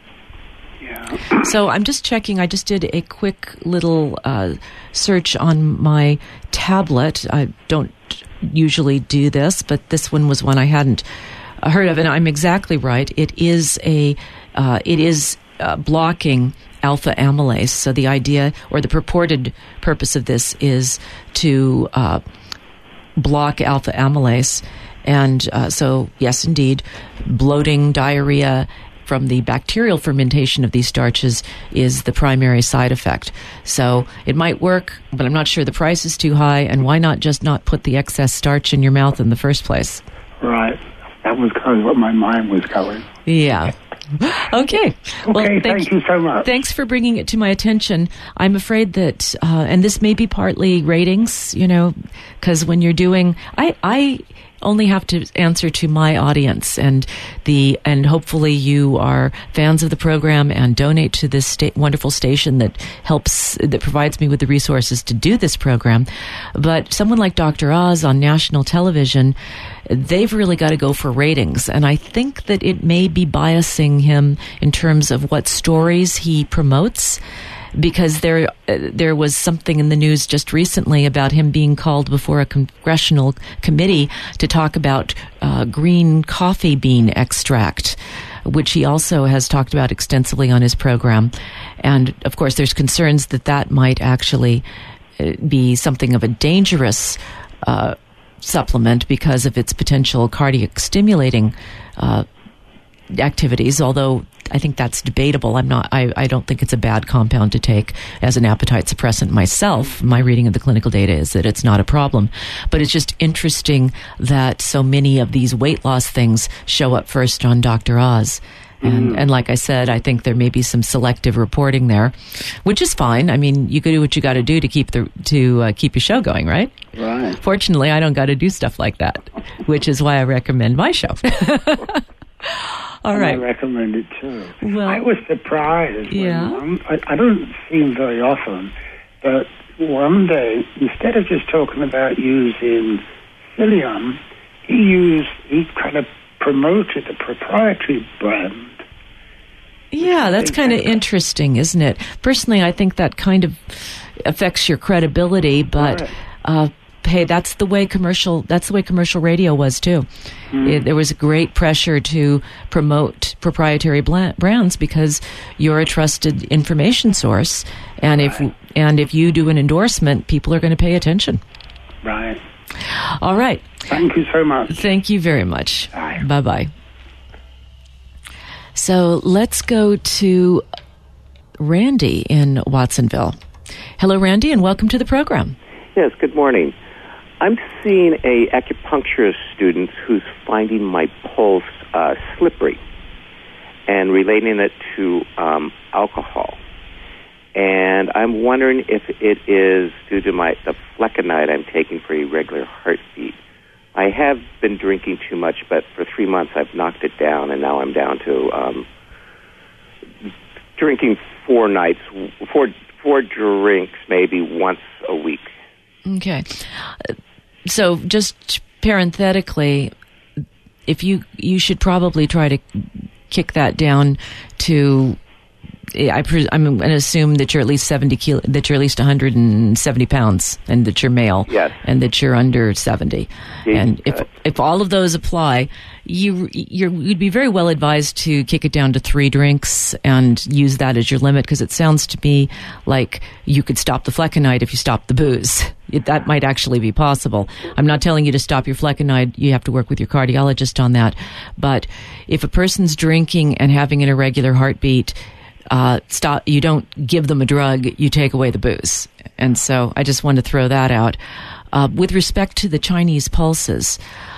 So I'm just checking. I just did a quick little uh, search on my tablet. I don't usually do this, but this one was one I hadn't heard of, and I'm exactly right. It is a, uh, it is uh, blocking alpha amylase. So the idea, or the purported purpose of this, is to uh, block alpha amylase, and uh, so yes, indeed, bloating, diarrhea from the bacterial fermentation of these starches is the primary side effect. So it might work, but I'm not sure the price is too high, and why not just not put the excess starch in your mouth in the first place? Right. That was kind of what my mind was going. Yeah. Okay. Well, okay, thank, thank you so much. Thanks for bringing it to my attention. I'm afraid that, uh, and this may be partly ratings, you know, because when you're doing, I, I only have to answer to my audience, and the and hopefully you are fans of the program and donate to this sta- wonderful station that helps, that provides me with the resources to do this program. But someone like Doctor Oz on national television, they've really got to go for ratings, and I think that it may be biasing him in terms of what stories he promotes, because there uh, there was something in the news just recently about him being called before a congressional committee to talk about uh, green coffee bean extract, which he also has talked about extensively on his program. And, of course, there's concerns that that might actually uh, be something of a dangerous uh, supplement because of its potential cardiac stimulating uh, activities, although I think that's debatable. I'm not, I, I don't think it's a bad compound to take as an appetite suppressant myself. My reading of the clinical data is that it's not a problem. But it's just interesting that so many of these weight loss things show up first on Doctor Oz. And, mm. and like I said, I think there may be some selective reporting there, which is fine. I mean, you can do what you got to do to keep the to uh, keep your show going, right? Right. Fortunately, I don't got to do stuff like that, which is why I recommend my show. All and right. I recommend it too. Well, I was surprised. Yeah. When, I, I don't see him very often, but one day, instead of just talking about using psyllium, he used, he kind of promoted a proprietary brand. Yeah, that's kind of interesting, isn't it? Personally, I think that kind of affects your credibility, but Right. uh, hey, that's the way commercial that's the way commercial radio was too. Mm. It, there was a great pressure to promote proprietary bla- brands because you're a trusted information source, and Right. if and if you do an endorsement, people are going to pay attention. Right. All right. Thank you so much. Thank you very much. Bye. Bye-bye. So let's go to Randy in Watsonville. Hello, Randy, and welcome to the program. Yes, good morning. I'm seeing a acupuncturist student who's finding my pulse uh, slippery and relating it to um, alcohol. And I'm wondering if it is due to my the flecainide I'm taking for irregular heartbeat. I have been drinking too much, but for three months I've knocked it down, and now I'm down to um, drinking four nights, four four drinks maybe once a week. Okay. So just parenthetically, if you you should probably try to kick that down to I pre- I'm going to assume that you're at least seventy kilo, that you're at least one hundred seventy pounds, and that you're male, yes, and that you're under seventy. Jeez, and if uh, if all of those apply, you you're, you'd be very well advised to kick it down to three drinks and use that as your limit, because it sounds to me like you could stop the flecainide if you stop the booze. It, that might actually be possible. I'm not telling you to stop your flecainide. You have to work with your cardiologist on that. But if a person's drinking and having an irregular heartbeat, uh, stop. You don't give them a drug. You take away the booze. And so I just wanted to throw that out. Uh, with respect to the Chinese pulses,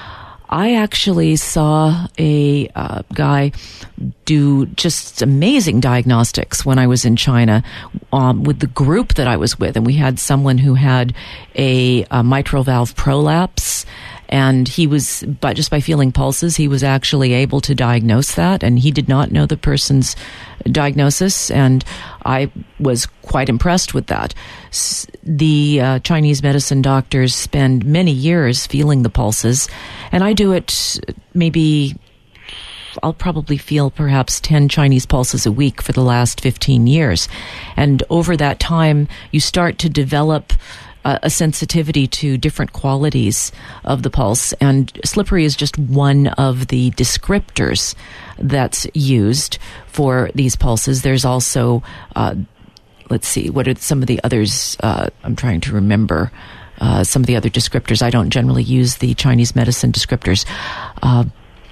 I actually saw a uh, guy do just amazing diagnostics when I was in China um, with the group that I was with. And we had someone who had a, a mitral valve prolapse. And he was, but just by feeling pulses, he was actually able to diagnose that. And he did not know the person's diagnosis. And I was quite impressed with that. S- the uh, Chinese medicine doctors spend many years feeling the pulses. And I do it maybe, I'll probably feel perhaps ten Chinese pulses a week for the last fifteen years. And over that time, you start to develop Uh, a sensitivity to different qualities of the pulse, and slippery is just one of the descriptors that's used for these pulses. There's also, uh, let's see, what are some of the others? Uh, I'm trying to remember uh, some of the other descriptors. I don't generally use the Chinese medicine descriptors. Uh,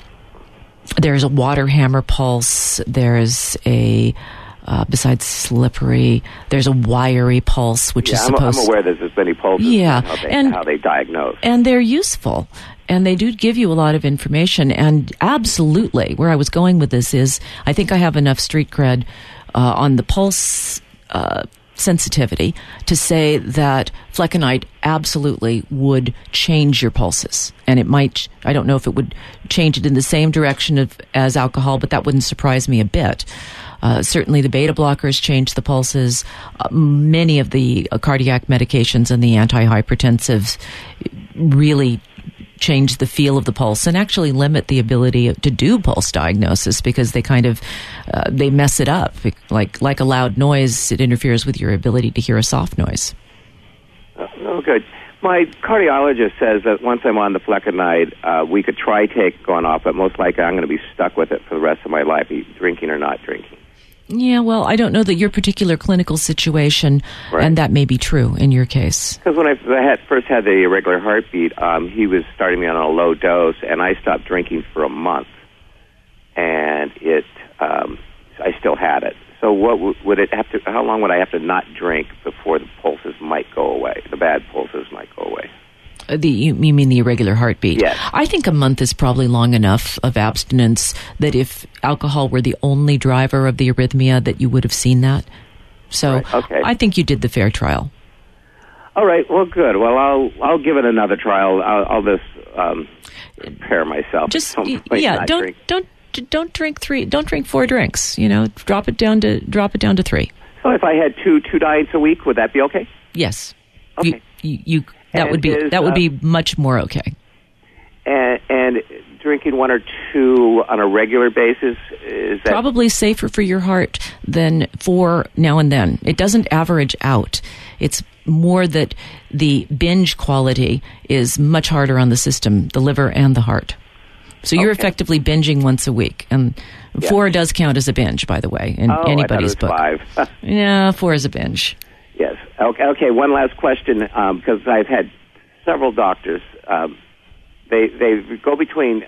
there's a water hammer pulse. There's a Uh, besides slippery, there's a wiry pulse, which yeah, is I'm, supposed. I'm aware there's as many pulses. Yeah, how they, and how they diagnose, and they're useful, and they do give you a lot of information. And absolutely, where I was going with this is, I think I have enough street cred uh, on the pulse uh, sensitivity to say that flecainide absolutely would change your pulses, and it might. I don't know if it would change it in the same direction of, as alcohol, but that wouldn't surprise me a bit. Uh, certainly the beta blockers change the pulses. Uh, many of the uh, cardiac medications and the antihypertensives really change the feel of the pulse and actually limit the ability to do pulse diagnosis, because they kind of uh, they mess it up. Like like a loud noise, it interferes with your ability to hear a soft noise. Oh, good. My cardiologist says that once I'm on the flecainide, uh, we could try take going off, but most likely I'm going to be stuck with it for the rest of my life, drinking or not drinking. Yeah, well, I don't know that your particular clinical situation, right. And that may be true in your case. Because when I had, first had the irregular heartbeat, um, he was starting me on a low dose, and I stopped drinking for a month, and it, um, I still had it. So what w- would it have to? How long would I have to not drink before the pulses might go away? The bad pulses might go away. The, you, you mean the irregular heartbeat? Yes. I think a month is probably long enough of abstinence that if alcohol were the only driver of the arrhythmia, that you would have seen that. So right. Okay. I think you did the fair trial. All right. Well, good. Well, I'll I'll give it another trial. I'll, I'll just um, prepare myself. Just Don't, yeah. Don't drink. don't don't drink three. Don't drink four drinks. You know, drop it down to drop it down to three. So if I had two two diets a week, would that be okay? Yes. Okay. You, you, you that And would be is, that would uh, be much more okay. And, and drinking one or two on a regular basis, is that Probably safer for your heart than four now and then. It doesn't average out. It's more that the binge quality is much harder on the system, the liver and the heart. So you're Okay. effectively binging once a week. And Yeah. four does count as a binge, by the way, in oh, anybody's I thought it book. was five. Yeah, four is a binge. Yes. Okay. Okay. One last question, um, because I've had several doctors. Um, they they go between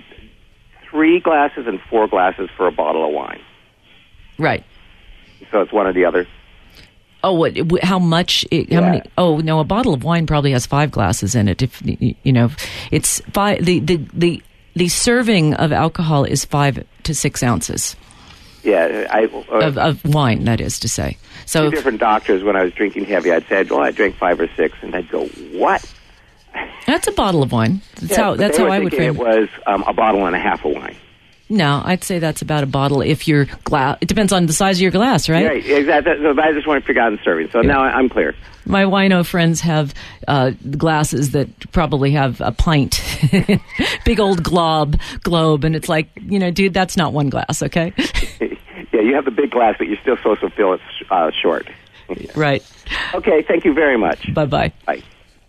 three glasses and four glasses for a bottle of wine. Right. So it's one or the other. Oh, what? How much? How Yeah. many? Oh, no. A bottle of wine probably has five glasses in it. If you know, it's five. The the the the serving of alcohol is five to six ounces. Yeah. I uh, Of, of wine, that is to say. So two different doctors, when I was drinking heavy, I'd say, "Well, I drank five or six," and they'd go, "What?" that's a bottle of wine. That's Yes, how. but That's they how were I would thinking frame it was um, a bottle and a half of wine. No, I'd say that's about a bottle. If your glass, it depends on the size of your glass, right? Right, exactly. So I just want to figure out the serving. So Yeah. now I'm clear. My wino friends have uh, glasses that probably have a pint, big old glob globe, and it's like, you know, dude, that's not one glass, okay? Yeah, you have the big glass, but you're still supposed to fill it uh, short. Right. Okay, thank you very much. Bye-bye. Bye.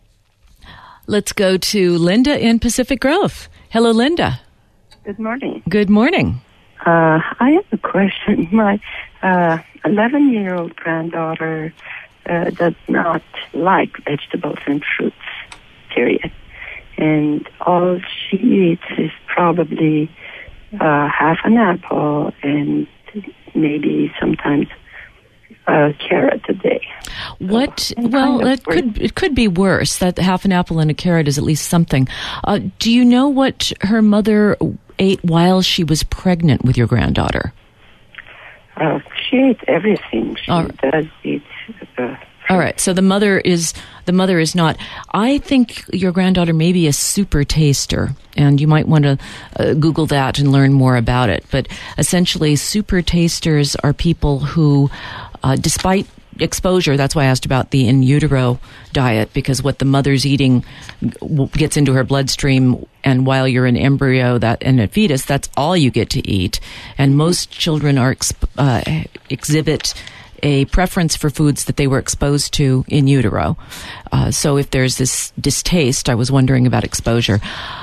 Let's go to Linda in Pacific Grove. Hello, Linda. Good morning. Good morning. Uh, I have a question. My uh, eleven-year-old granddaughter uh, does not like vegetables and fruits, period. And all she eats is probably uh, half an apple and maybe sometimes a carrot a day. What? So, well, kind of it could it could be worse. That half an apple and a carrot is at least something. Uh, do you know what her mother ate while she was pregnant with your granddaughter? Uh, she eats everything. She All does eat. Uh, All right. So the mother is the mother is not. I think your granddaughter may be a super taster, and you might want to uh, Google that and learn more about it. But essentially, super tasters are people who, uh, despite exposure, that's why I asked about the in utero diet, because what the mother's eating gets into her bloodstream, and while you're an embryo that and a fetus, that's all you get to eat. And most children are uh, exhibit a preference for foods that they were exposed to in utero. Uh, so if there's this distaste, I was wondering about exposure.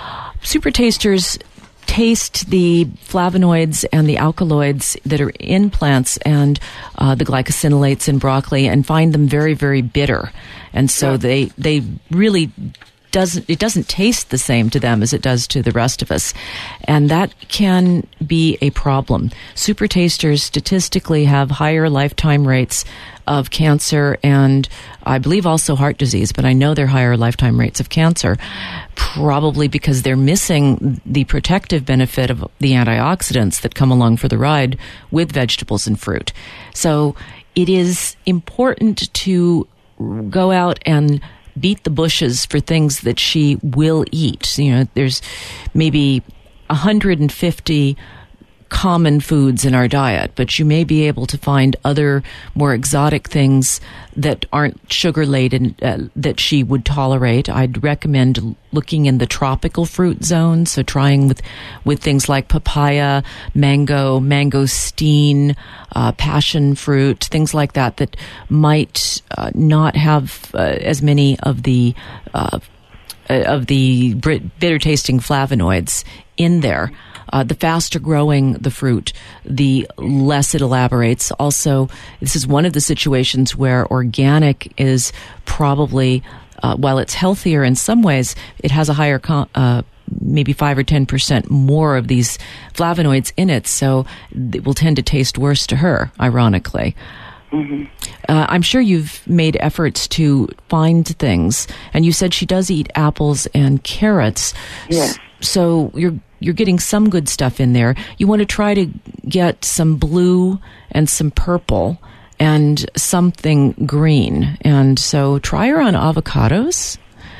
Super tasters taste the flavonoids and the alkaloids that are in plants and uh, the glycosinolates in broccoli and find them very, very bitter. And so yeah. they they really doesn't it doesn't taste the same to them as it does to the rest of us. And that can be a problem. Super tasters statistically have higher lifetime rates of cancer and I believe also heart disease, but I know they're higher lifetime rates of cancer, probably because they're missing the protective benefit of the antioxidants that come along for the ride with vegetables and fruit. So it is important to go out and beat the bushes for things that she will eat. You know, there's maybe one hundred fifty common foods in our diet, but you may be able to find other more exotic things that aren't sugar laden uh, that she would tolerate. I'd recommend looking in the tropical fruit zone, so trying with with things like papaya, mango, mangosteen, uh, passion fruit, things like that that might uh, not have uh, as many of the uh, of the bitter tasting flavonoids in there. Uh, the faster growing the fruit, the less it elaborates. Also, this is one of the situations where organic is probably, uh, while it's healthier in some ways, it has a higher, con- uh, maybe five or ten percent more of these flavonoids in it, so it will tend to taste worse to her, ironically. Mm-hmm. Uh, I'm sure you've made efforts to find things, and you said she does eat apples and carrots. Yes. So you're you're getting some good stuff in there. You want to try to get some blue and some purple and something green. And so try her on avocados.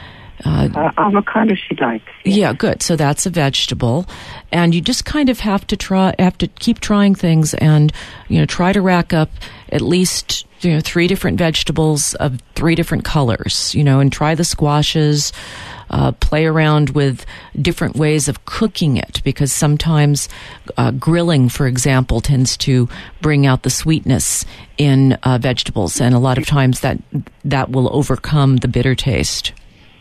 Uh, uh, avocado she likes. Yeah. yeah, good. So that's a vegetable. And you just kind of have to try, have to keep trying things and, you know, try to rack up at least, you know, three different vegetables of three different colors, you know, and try the squashes. Uh, play around with different ways of cooking it, because sometimes uh, grilling, for example, tends to bring out the sweetness in uh, vegetables, and a lot of times that that will overcome the bitter taste.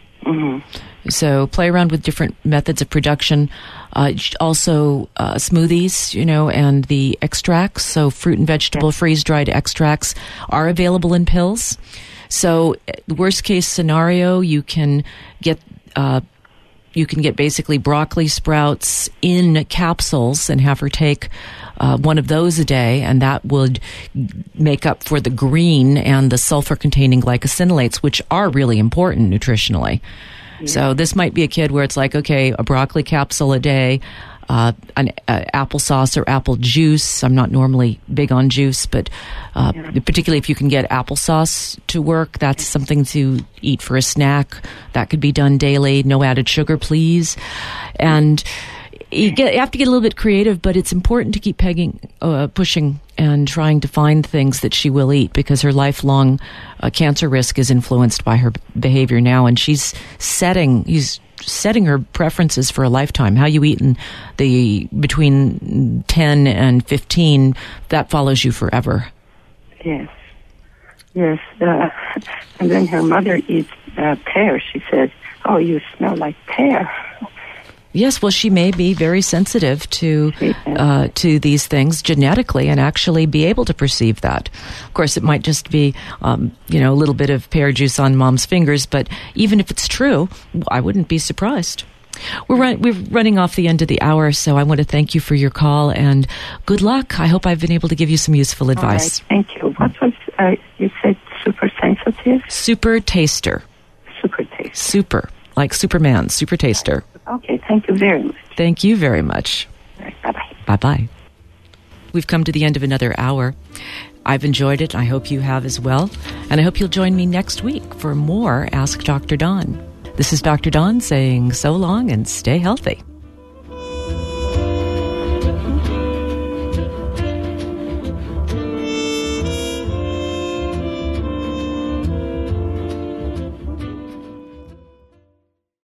Mm-hmm. So play around with different methods of production. Uh, also uh, smoothies, you know, and the extracts. So fruit and vegetable freeze-dried extracts are available in pills. So the worst case scenario, you can get Uh, you can get basically broccoli sprouts in capsules and have her take uh, one of those a day, and that would make up for the green and the sulfur-containing glycosinolates, which are really important nutritionally. Yeah. So this might be a kid where it's like, okay, a broccoli capsule a day, uh, an uh, applesauce or apple juice. I'm not normally big on juice, but uh, yeah. particularly if you can get applesauce to work, that's something to eat for a snack. That could be done daily. No added sugar, please. And you, get, you have to get a little bit creative, but it's important to keep pegging, uh, pushing and trying to find things that she will eat, because her lifelong uh, cancer risk is influenced by her behavior now, and she's setting, he's setting her preferences for a lifetime. How you eat in the between ten and fifteen, that follows you forever. Yes. Yes. Uh, and then her mother eats uh, pear. She says, "Oh, you smell like pear." Yes, well, she may be very sensitive to uh, to these things genetically and actually be able to perceive that. Of course, it might just be, um, you know, a little bit of pear juice on mom's fingers, but even if it's true, I wouldn't be surprised. We're, run- we're running off the end of the hour, so I want to thank you for your call, and good luck. I hope I've been able to give you some useful advice. All right, thank you. What was, uh, you said super sensitive? Super taster. Super taster. Super. Like Superman, super taster. Okay, thank you very much. Thank you very much. All right, bye-bye. Bye-bye. We've come to the end of another hour. I've enjoyed it. I hope you have as well. And I hope you'll join me next week for more Ask Doctor Dawn. This is Doctor Dawn saying so long and stay healthy.